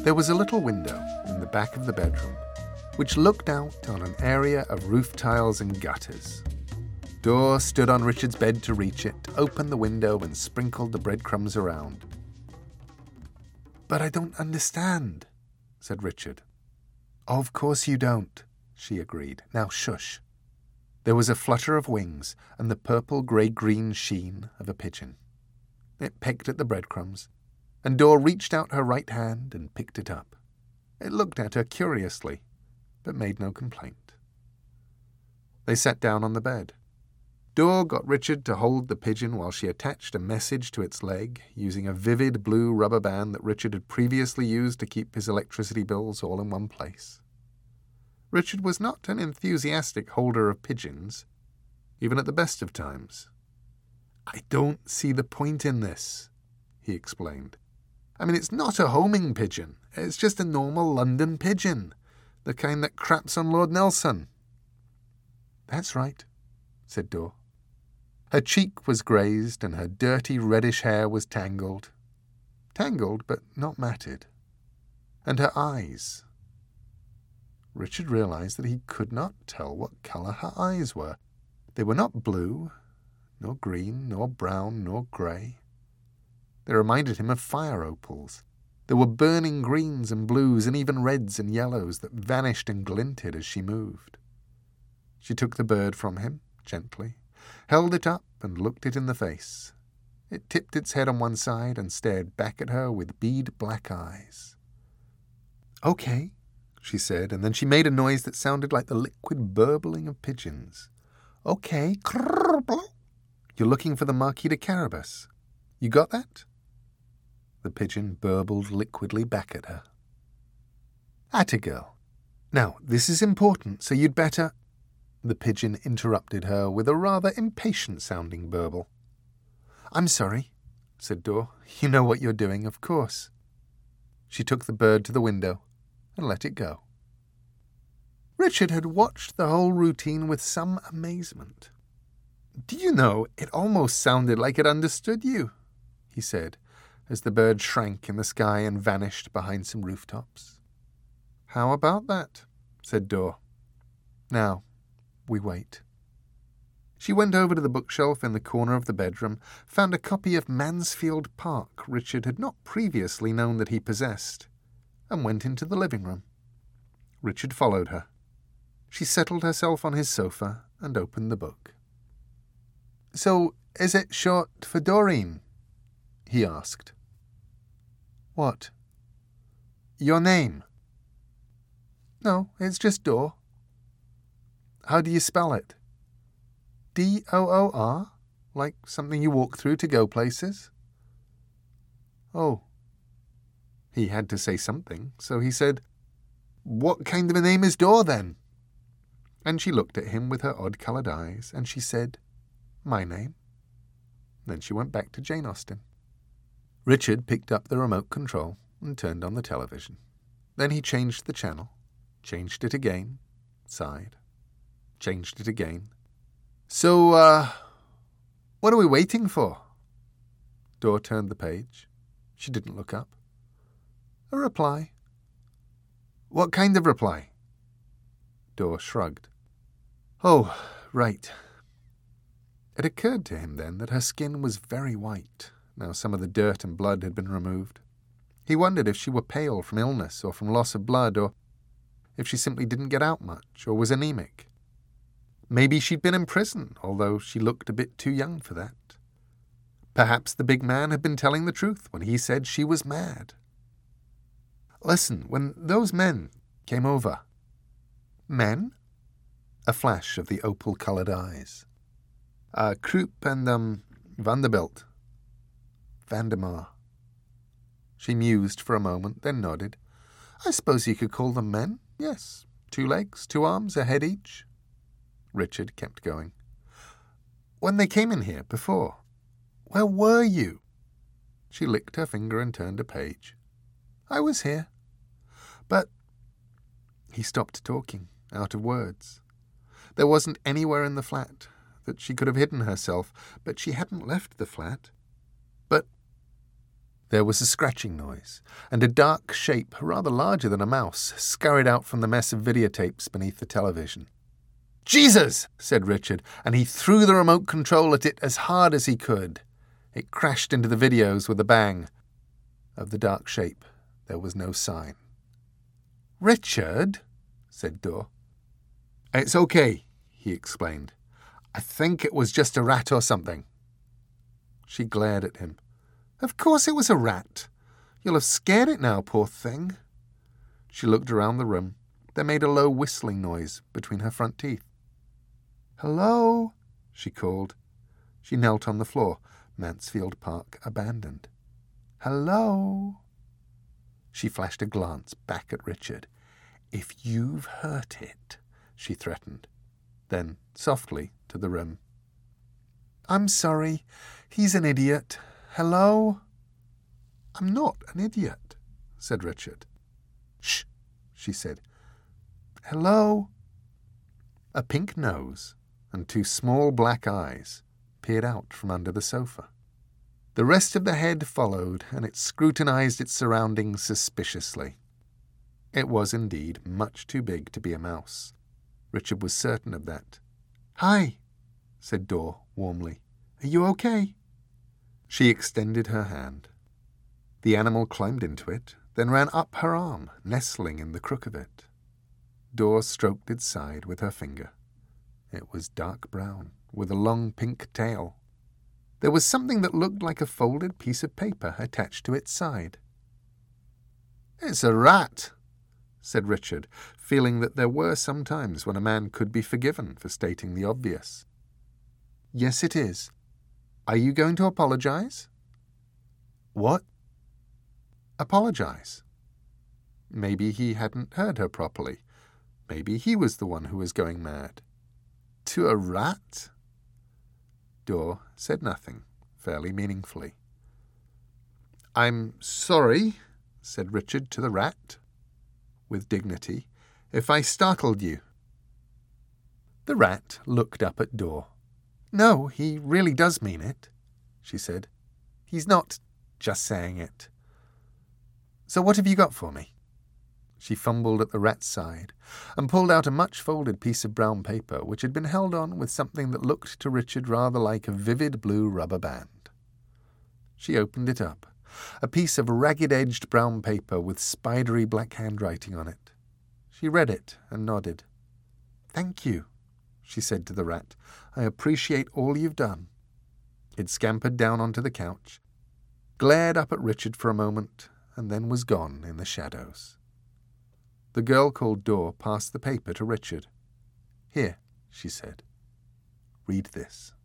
There was a little window in the back of the bedroom which looked out on an area of roof tiles and gutters. Dor stood on Richard's bed to reach it, opened the window and sprinkled the breadcrumbs around. "But I don't understand," said Richard. "Of course you don't," she agreed. "Now shush." There was a flutter of wings and the purple-grey-green sheen of a pigeon. It pecked at the breadcrumbs, and Dor reached out her right hand and picked it up. It looked at her curiously, but made no complaint. They sat down on the bed. Dor got Richard to hold the pigeon while she attached a message to its leg, using a vivid blue rubber band that Richard had previously used to keep his electricity bills all in one place. Richard was not an enthusiastic holder of pigeons, even at the best of times. "I don't see the point in this," he explained. "I mean, it's not a homing pigeon. It's just a normal London pigeon, the kind that craps on Lord Nelson." "That's right," said Dor. Her cheek was grazed and her dirty reddish hair was tangled. Tangled, but not matted. And her eyes. Richard realized that he could not tell what color her eyes were. They were not blue, nor green, nor brown, nor grey. They reminded him of fire opals. There were burning greens and blues and even reds and yellows that vanished and glinted as she moved. She took the bird from him, gently, held it up and looked it in the face. It tipped its head on one side and stared back at her with bead-black eyes. "Okay," she said, and then she made a noise that sounded like the liquid burbling of pigeons. "Okay. You're looking for the Marquis de Carabas. You got that?" The pigeon burbled liquidly back at her. "Atta girl. Now, this is important, so you'd better—" The pigeon interrupted her with a rather impatient-sounding burble. "I'm sorry," said Dor. "You know what you're doing, of course." She took the bird to the window and let it go. Richard had watched the whole routine with some amazement. "Do you know, it almost sounded like it understood you," he said, as the bird shrank in the sky and vanished behind some rooftops. "How about that?" said Dor. "Now, we wait." She went over to the bookshelf in the corner of the bedroom, found a copy of Mansfield Park Richard had not previously known that he possessed, and went into the living room. Richard followed her. She settled herself on his sofa and opened the book. "So, is it short for Doreen?" he asked. "What?" "Your name." "No, it's just Dor." "How do you spell it?" "Door? Like something you walk through to go places?" "Oh." He had to say something, so he said, "What kind of a name is Dor, then?" And she looked at him with her odd-coloured eyes, and she said, "My name." Then she went back to Jane Austen. Richard picked up the remote control and turned on the television. Then he changed the channel, changed it again, sighed, changed it again. "So, what are we waiting for?" Dor turned the page. She didn't look up. "A reply." "What kind of reply?" Dor shrugged. "Oh, right." It occurred to him then that her skin was very white, now some of the dirt and blood had been removed. He wondered if she were pale from illness or from loss of blood, or if she simply didn't get out much or was anemic. Maybe she'd been in prison, although she looked a bit too young for that. Perhaps the big man had been telling the truth when he said she was mad. "Listen, when those men came over—" "Men?" A flash of the opal-coloured eyes. "Krupp and, Vanderbilt." "Vandermeer." She mused for a moment, then nodded. "I suppose you could call them men, yes. 2 legs, 2 arms, a head each." Richard kept going. "When they came in here before, where were you?" She licked her finger and turned a page. "I was here. But—" He stopped talking, out of words. There wasn't anywhere in the flat that she could have hidden herself, but she hadn't left the flat. But There was a scratching noise, and a dark shape, rather larger than a mouse, scurried out from the mess of videotapes beneath the television. "Jesus!" said Richard, and he threw the remote control at it as hard as he could. It crashed into the videos with a bang. Of the dark shape, there was no sign. "Richard," said Dor. "It's okay," he explained. "I think it was just a rat or something." She glared at him. "Of course it was a rat. You'll have scared it now, poor thing." She looked around the room, then made a low whistling noise between her front teeth. "Hello?" she called. She knelt on the floor, Mansfield Park abandoned. "Hello?" She flashed a glance back at Richard. "If you've hurt it," she threatened. Then, softly, to the room. "I'm sorry. He's an idiot. Hello?" "I'm not an idiot," said Richard. "Shh," she said. "Hello?" A pink nose and 2 small black eyes peered out from under the sofa. The rest of the head followed, and it scrutinized its surroundings suspiciously. It was indeed much too big to be a mouse. Richard was certain of that. "Hi," said Dor warmly. "Are you okay?" She extended her hand. The animal climbed into it, then ran up her arm, nestling in the crook of it. Dor stroked its side with her finger. It was dark brown, with a long pink tail. There was something that looked like a folded piece of paper attached to its side. "It's a rat," said Richard, feeling that there were some times when a man could be forgiven for stating the obvious. "Yes, it is. Are you going to apologize?" "What?" "Apologize." Maybe he hadn't heard her properly. Maybe he was the one who was going mad. "To a rat?" Dor said nothing, fairly meaningfully. "I'm sorry," said Richard to the rat, with dignity, "if I startled you." The rat looked up at Dor. "No, he really does mean it," she said. "He's not just saying it. So what have you got for me?" She fumbled at the rat's side and pulled out a much-folded piece of brown paper which had been held on with something that looked to Richard rather like a vivid blue rubber band. She opened it up, a piece of ragged-edged brown paper with spidery black handwriting on it. She read it and nodded. "Thank you," she said to the rat. "I appreciate all you've done." It scampered down onto the couch, glared up at Richard for a moment, and then was gone in the shadows. The girl called Dor passed the paper to Richard. "Here," she said. "Read this."